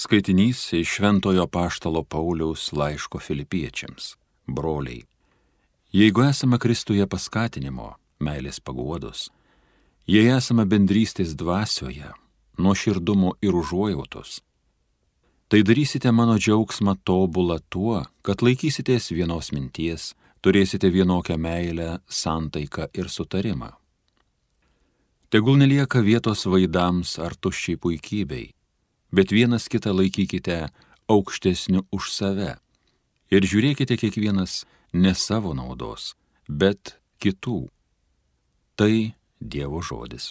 Skaitinys iš Šventojo Apaštalo Pauliaus laiško Filipiečiams. Broliai, jeigu esame Kristuje paskatinimo, meilės paguodos, jei esame bendrystės dvasioje, nuoširdumo ir užuojautos, tai darysite mano džiaugsmą tobulą tuo, kad laikysitės vienos minties, turėsite vienokią meilę, santaiką ir sutarimą. Tegul nelieka vietos vaidams ar tuščiai puikybei, bet vienas kitą laikykite aukštesniu už save ir žiūrėkite kiekvienas ne savo naudos, bet kitų. Tai Dievo žodis.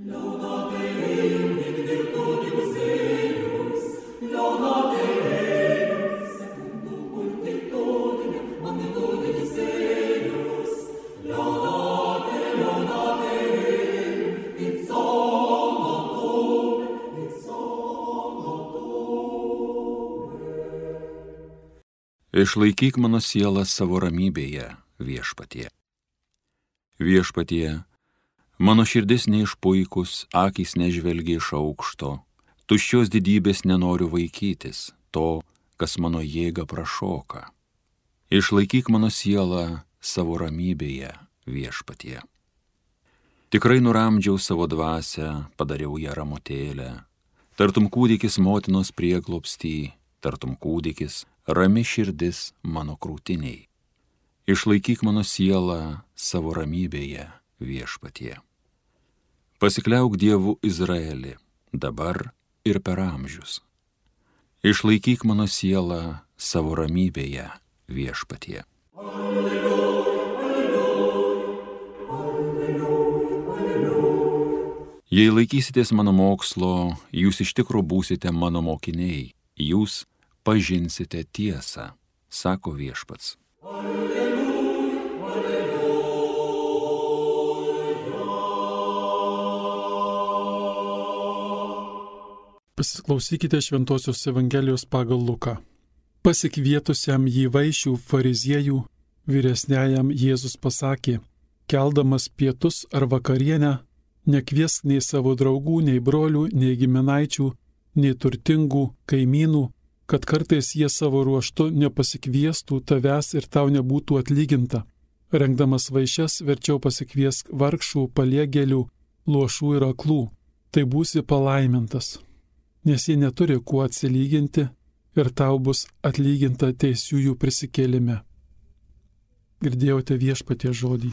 Išlaikyk mano sielą savo ramybėje, Viešpatie. Viešpatie, mano širdis neišpuikus, akys nežvelgia iš aukšto, tuščios didybės nenoriu vaikytis, to, kas mano jėgą prašoka. Išlaikyk mano sielą savo ramybėje, Viešpatie. Tikrai nuramdžiau savo dvasią, padariau ją ramutėlę, tartum kūdikis motinos prieglobstį, tartum kūdikis, rami širdis mano krūtiniai. Išlaikyk mano sielą savo ramybėje, Viešpatie. Pasikliauk Dievu Izraeli, dabar ir per amžius. Išlaikyk mano sielą savo ramybėje, Viešpatie. Jei laikysitės mano mokslo, jūs iš tikro būsite mano mokiniai, jūs pažinsite tiesą, sako Viešpats. Pasiklausykite Šventosios Evangelijos pagal Luką. Pasikvietusiam jį vaišių fariziejų vyresniajam Jėzus pasakė, keldamas pietus ar vakarienę, nekviesk nei savo draugų, nei brolių, nei giminaičių, nei turtingų kaimynų, kad kartais jie savo ruoštu nepasikviestų tavęs ir tau nebūtų atlyginta. Rengdamas vaišes verčiau pasikviesk vargšų, paliegėlių, luošų ir aklų. Tai būsi palaimintas, nes jie neturi kuo atsilyginti ir tau bus atlyginta teisiųjų prisikėlime. Girdėjote Viešpaties žodį.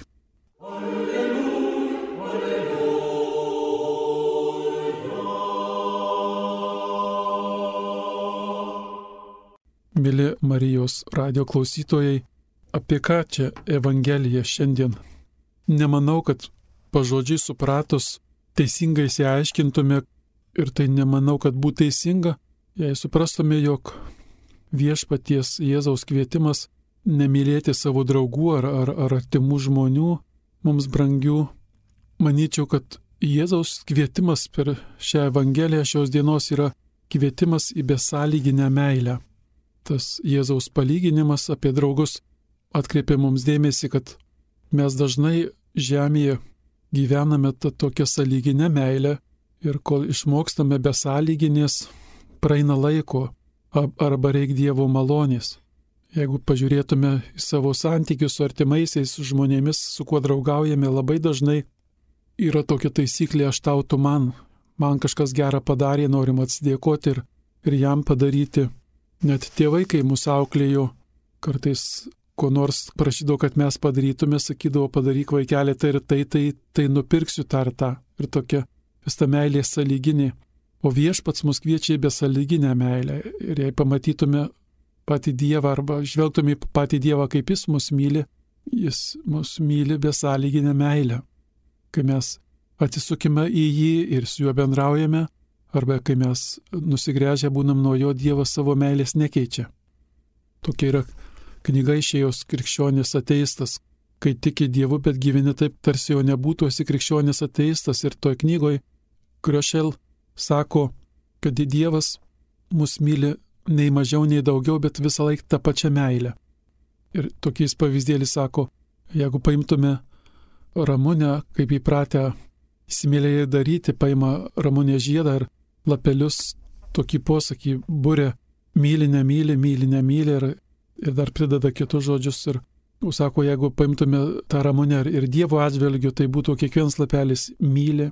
Mėly Marijos radijo klausytojai, apie ką čia Evangelija šiandien? Nemanau, kad pažodžiai supratus teisingai įsiaiškintume ir tai nemanau, kad būtų teisinga, jei suprastume, jog Viešpaties Jėzaus kvietimas nemylėti savo draugų ar artimų žmonių, mums brangių. Manyčiau, kad Jėzaus kvietimas per šią Evangeliją šios dienos yra kvietimas į besąlyginę meilę. Tas Jėzaus palyginimas apie draugus atkreipia mums dėmesį, kad mes dažnai žemėje gyvename tokią sąlyginę meilę ir kol išmokstame besąlyginės, praeina laiko arba reik Dievo malonės. Jeigu pažiūrėtume į savo santykius su artimaisiais žmonėmis, su kuo draugaujame, labai dažnai yra tokia taisyklė, aš tau, tu man kažkas gerą padarė, norim atsidėkoti ir jam padaryti. Net tėvai, kai mūsų auklėjo, kartais ko nors prašydavo, kad mes padarytume, sakydavo, padaryk vaikelį tai nupirksiu tą ir tą. Ir tokia vis ta meilė sąlyginė. O Viešpats mus kviečia į besąlyginę meilę. Ir jei pamatytume patį Dievą arba žvelgtume į patį Dievą, kaip jis mus myli besąlyginę meilę. Kai mes atsisukime į jį ir su juo bendraujame, arba kai mes nusigręžę būnam nuo jo, Dievas savo meilės nekeičia. Tokia yra knyga Išėjos krikščionis ateistas. Kai tiki Dievu, bet gyveni taip, tarsi jo nebūtų, esi krikščionis ateistas. Ir toj knygoje Kriošel sako, kad Dievas mus myli nei mažiau, nei daugiau, bet visą laiką tą pačią meilę. Ir tokiais pavyzdėlis sako, jeigu paimtume Ramunę, kaip įpratę įsimylėjai daryti, paima Ramunės žiedą ir lapelius tokį posakį būrė myli, nemyli ir dar prideda kitus žodžius ir sako, jeigu paimtume tą ramunę ir Dievo atžvilgiu, tai būtų kiekvienas lapelis myli.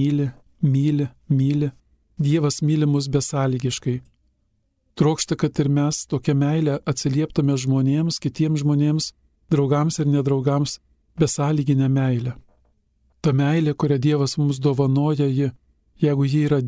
Dievas myli mus besąlygiškai. Trokšta, kad ir mes tokią meilę atsilieptume žmonėms, kitiems žmonėms, draugams ir nedraugams, besąlyginę meilę. Ta meilė, kurią Dievas mums dovanoja, jeigu ji yra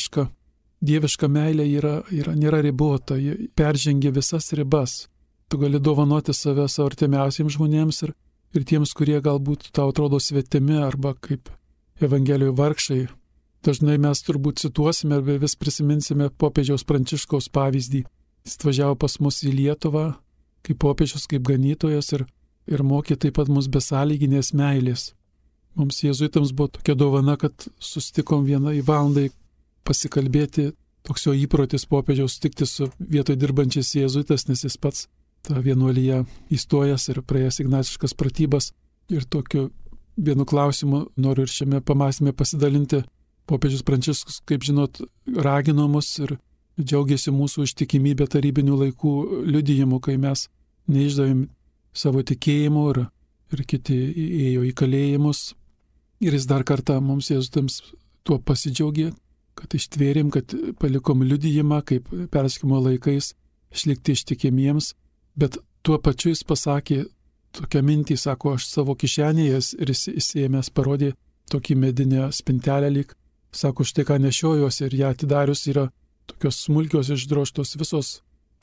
dieviška meilė nėra ribota, ji peržengia visas ribas. Tu gali dovanoti save savo artimiausiems žmonėms ir tiems, kurie galbūt tau atrodo svetimi arba kaip Evangelijoje vargšai. Dažnai mes turbūt cituosime arba vis prisiminsime popiežiaus Pranciškaus pavyzdį. Jis atvažiavo pas mus į Lietuvą kaip popiežius, kaip ganytojas ir mokė taip pat mus besąlyginės meilės. Mums jėzuitams buvo tokia dovana, kad susitikom vienai valandai pasikalbėti, toks jo įprotis popiežiaus sutikti su vietoj dirbančiais jėzuitas, nes jis pats tą vienuolyje įstojęs ir praėjęs ignaciškas pratybas. Ir tokiu vienu klausimu noriu ir šiame pamąstyme pasidalinti. Popiežius Pranciškus, kaip žinot, ragino mus ir džiaugiasi mūsų ištikimybė tarybinių laikų liudijimu, kai mes neišdavėm savo tikėjimo ir kiti ėjo į kalėjimus. Ir jis dar kartą mums jėzuitams tuo pasidžiaugė, kad ištvėrėm, kad palikom liudijimą, kaip persekiojimo laikais išlikti ištikimiems, bet tuo pačiu jis pasakė tokią mintį, sako, aš savo kišenėje ir įsiėmęs parodė tokį medinę spintelę lyg, sako, štai ką nešiojuosi ir ją atidarius yra tokios smulkios išdroštos visos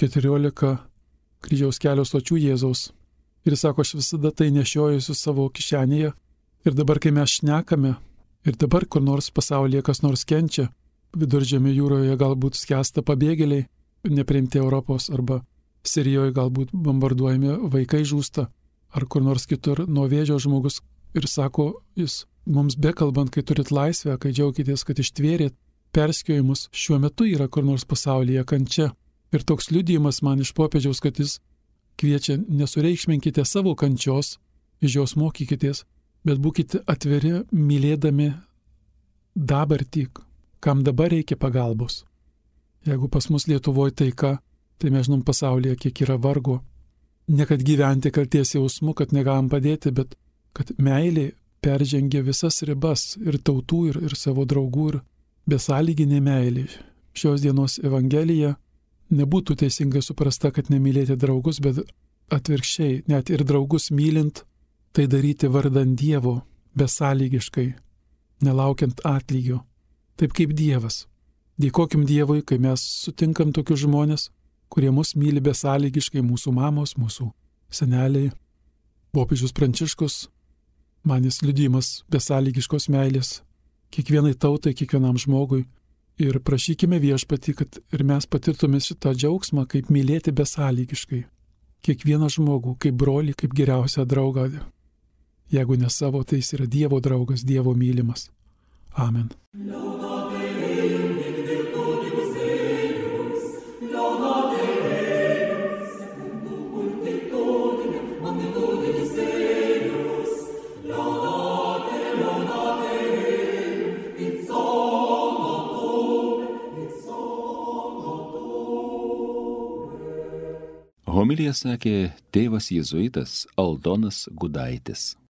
14 kryžiaus kelio stočių Jėzaus. Ir sako, aš visada tai nešiojuosi savo kišenėje. Ir dabar, kai mes šnekame, ir dabar kur nors pasaulyje kas nors kenčia, Viduržemio jūroje galbūt skęsta pabėgėliai, nepriimti Europos, arba Sirijoje galbūt bombarduojami vaikai žūsta, ar kur nors kitur nuo vėžio žmogus. Ir sako, jis mums bekalbant, kai turit laisvę, kai džiaukitės, kad ištvėrėt persekiojimus, šiuo metu yra kur nors pasaulyje kančia. Ir toks liudijimas man iš popiežiaus, kad jis kviečia nesureikšminkite savo kančios, iš jos mokykitės, bet būkite atviri, mylėdami dabartį, kam dabar reikia pagalbos. Jeigu pas mus Lietuvoje taika, tai mes žinom pasaulyje, kiek yra vargo. Ne kad gyventi kalties jausmu, kad negalim padėti, bet kad meilė peržengia visas ribas ir tautų, ir savo draugų, ir besąlyginė meilė. Šios dienos Evangelija nebūtų teisingai suprasta, kad nemylėti draugus, bet atvirkščiai, net ir draugus mylint, tai daryti vardan Dievo, besąlygiškai, nelaukiant atlygio, taip kaip Dievas. Dėkokim Dievui, kai mes sutinkam tokius žmonės, kurie mus myli besąlygiškai, mūsų mamos, mūsų seneliai. Popiežius Pranciškus, man jis liudijimas besąlygiškos meilės kiekvienai tautai, kiekvienam žmogui. Ir prašykime Viešpatį, kad ir mes patirtume šitą džiaugsmą, kaip mylėti besąlygiškai. Kiekvieną žmogų, kaip brolį, kaip geriausią draugą. Jeigu ne savo, tai jis yra Dievo draugas, Dievo mylimas. Amen. Homiliją sakė tėvas jėzuitas Aldonas Gudaitis.